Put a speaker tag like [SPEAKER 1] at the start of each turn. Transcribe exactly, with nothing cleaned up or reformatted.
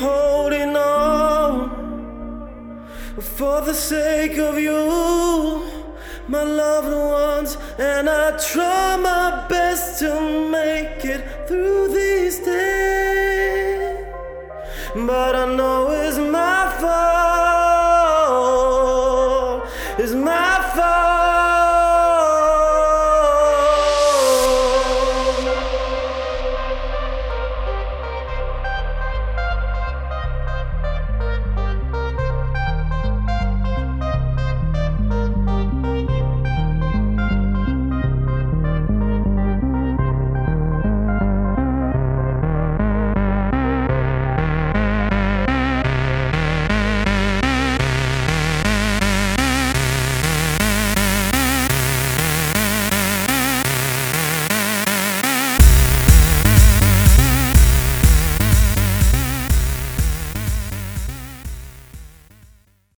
[SPEAKER 1] holding on for the sake of you, my loved ones, and I try my best to make it through these days, but I know it's my fault.